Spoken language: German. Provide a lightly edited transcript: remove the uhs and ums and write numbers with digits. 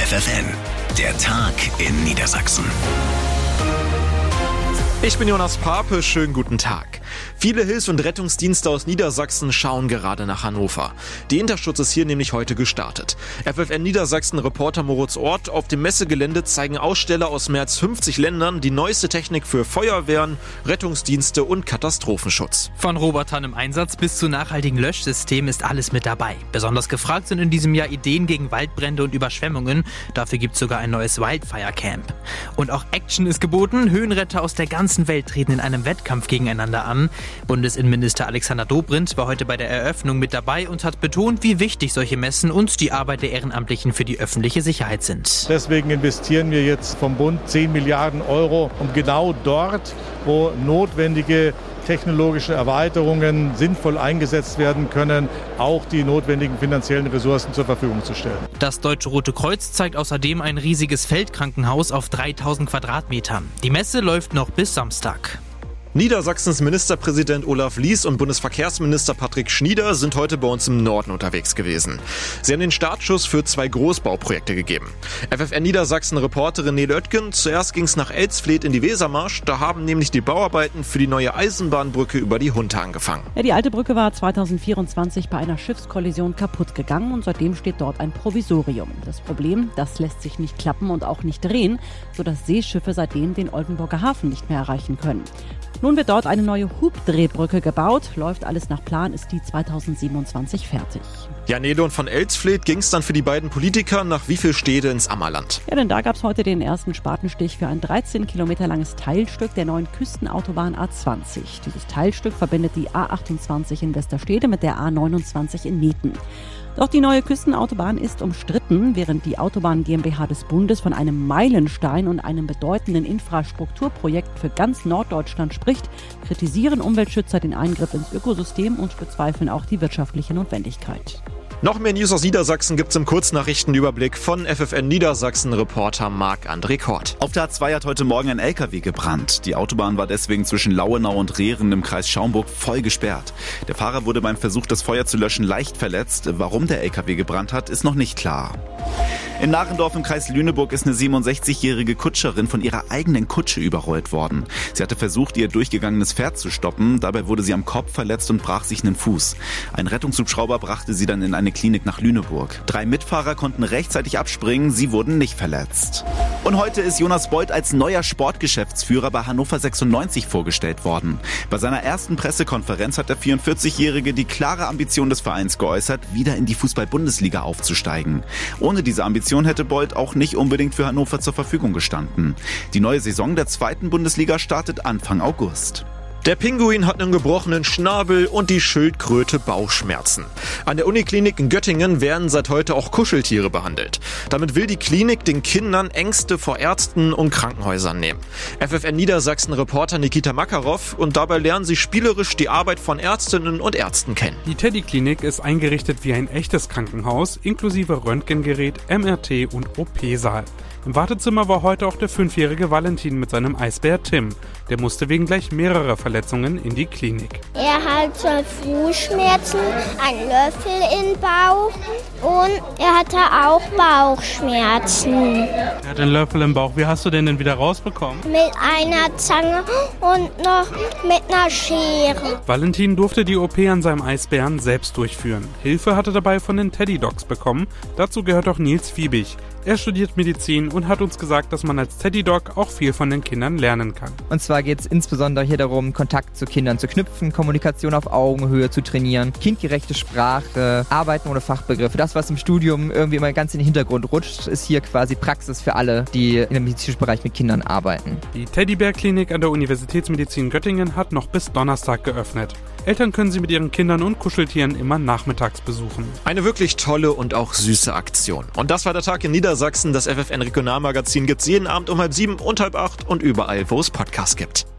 FFN, der Tag in Niedersachsen. Ich bin Jonas Pape, schönen guten Tag. Viele Hilfs- und Rettungsdienste aus Niedersachsen schauen gerade nach Hannover. Die Interschutz ist hier nämlich heute gestartet. FFN Niedersachsen-Reporter Moritz Ort: Auf dem Messegelände zeigen Aussteller aus mehr als 50 Ländern die neueste Technik für Feuerwehren, Rettungsdienste und Katastrophenschutz. Von Robotern im Einsatz bis zu nachhaltigen Löschsystemen ist alles mit dabei. Besonders gefragt sind in diesem Jahr Ideen gegen Waldbrände und Überschwemmungen. Dafür gibt es sogar ein neues Wildfire Camp. Und auch Action ist geboten. Höhenretter aus der ganzen Welt treten in einem Wettkampf gegeneinander an. Bundesinnenminister Alexander Dobrindt war heute bei der Eröffnung mit dabei und hat betont, wie wichtig solche Messen und die Arbeit der Ehrenamtlichen für die öffentliche Sicherheit sind. Deswegen investieren wir jetzt vom Bund 10 Milliarden Euro, um genau dort, wo notwendige technologische Erweiterungen sinnvoll eingesetzt werden können, auch die notwendigen finanziellen Ressourcen zur Verfügung zu stellen. Das Deutsche Rote Kreuz zeigt außerdem ein riesiges Feldkrankenhaus auf 3000 Quadratmetern. Die Messe läuft noch bis Samstag. Niedersachsens Ministerpräsident Olaf Lies und Bundesverkehrsminister Patrick Schnieder sind heute bei uns im Norden unterwegs gewesen. Sie haben den Startschuss für 2 Großbauprojekte gegeben. FFN Niedersachsen-Reporterin Nele Oetgen: Zuerst ging es nach Elsfleth in die Wesermarsch. Da haben nämlich die Bauarbeiten für die neue Eisenbahnbrücke über die Hunte angefangen. Ja, die alte Brücke war 2024 bei einer Schiffskollision kaputt gegangen und seitdem steht dort ein Provisorium. Das Problem: das lässt sich nicht klappen und auch nicht drehen, sodass Seeschiffe seitdem den Oldenburger Hafen nicht mehr erreichen können. Nun wird dort eine neue Hubdrehbrücke gebaut. Läuft alles nach Plan, ist die 2027 fertig. Ja, Nele, und von Elsfleth ging es dann für die beiden Politiker nach Wievielstede ins Ammerland. Ja, denn da gab es heute den ersten Spatenstich für ein 13 Kilometer langes Teilstück der neuen Küstenautobahn A20. Dieses Teilstück verbindet die A28 in Westerstede mit der A29 in Neten. Doch die neue Küstenautobahn ist umstritten. Während die Autobahn GmbH des Bundes von einem Meilenstein und einem bedeutenden Infrastrukturprojekt für ganz Norddeutschland spricht, kritisieren Umweltschützer den Eingriff ins Ökosystem und bezweifeln auch die wirtschaftliche Notwendigkeit. Noch mehr News aus Niedersachsen gibt's im Kurznachrichtenüberblick von FFN Niedersachsen-Reporter Marc-André Kort. Auf der A2 hat heute Morgen ein LKW gebrannt. Die Autobahn war deswegen zwischen Lauenau und Rehren im Kreis Schaumburg voll gesperrt. Der Fahrer wurde beim Versuch, das Feuer zu löschen, leicht verletzt. Warum der LKW gebrannt hat, ist noch nicht klar. In Narendorf im Kreis Lüneburg ist eine 67-jährige Kutscherin von ihrer eigenen Kutsche überrollt worden. Sie hatte versucht, ihr durchgegangenes Pferd zu stoppen. Dabei wurde sie am Kopf verletzt und brach sich einen Fuß. Ein Rettungshubschrauber brachte sie dann in eine Klinik nach Lüneburg. 3 Mitfahrer konnten rechtzeitig abspringen, sie wurden nicht verletzt. Und heute ist Jonas Bold als neuer Sportgeschäftsführer bei Hannover 96 vorgestellt worden. Bei seiner ersten Pressekonferenz hat der 44-Jährige die klare Ambition des Vereins geäußert, wieder in die Fußball-Bundesliga aufzusteigen. Ohne diese Ambition hätte Bold auch nicht unbedingt für Hannover zur Verfügung gestanden. Die neue Saison der 2. Bundesliga startet Anfang August. Der Pinguin hat einen gebrochenen Schnabel und die Schildkröte Bauchschmerzen. An der Uniklinik in Göttingen werden seit heute auch Kuscheltiere behandelt. Damit will die Klinik den Kindern Ängste vor Ärzten und Krankenhäusern nehmen. FFN Niedersachsen-Reporter Nikita Makarov: Und dabei lernen sie spielerisch die Arbeit von Ärztinnen und Ärzten kennen. Die Teddy-Klinik ist eingerichtet wie ein echtes Krankenhaus, inklusive Röntgengerät, MRT und OP-Saal. Im Wartezimmer war heute auch der 5-jährige Valentin mit seinem Eisbär Tim. Der musste wegen gleich mehrerer Verletzungen in die Klinik. Er hat Fußschmerzen, einen Löffel im Bauch und er hatte auch Bauchschmerzen. Er hat einen Löffel im Bauch. Wie hast du den denn wieder rausbekommen? Mit einer Zange und noch mit einer Schere. Valentin durfte die OP an seinem Eisbären selbst durchführen. Hilfe hatte dabei von den Teddy Dogs bekommen. Dazu gehört auch Nils Fiebig. Er studiert Medizin und hat uns gesagt, dass man als Teddy Dog auch viel von den Kindern lernen kann. Und zwar geht es insbesondere hier darum, Kontakt zu Kindern zu knüpfen, Kommunikation auf Augenhöhe zu trainieren, kindgerechte Sprache, Arbeiten ohne Fachbegriffe. Das, was im Studium irgendwie immer ganz in den Hintergrund rutscht, ist hier quasi Praxis für alle, die im medizinischen Bereich mit Kindern arbeiten. Die Teddybär-Klinik an der Universitätsmedizin Göttingen hat noch bis Donnerstag geöffnet. Eltern können sie mit ihren Kindern und Kuscheltieren immer nachmittags besuchen. Eine wirklich tolle und auch süße Aktion. Und das war der Tag in Niedersachsen. Das FFN Regionalmagazin gibt's jeden Abend um 6:30 und 7:30 und überall, wo es Podcasts gibt.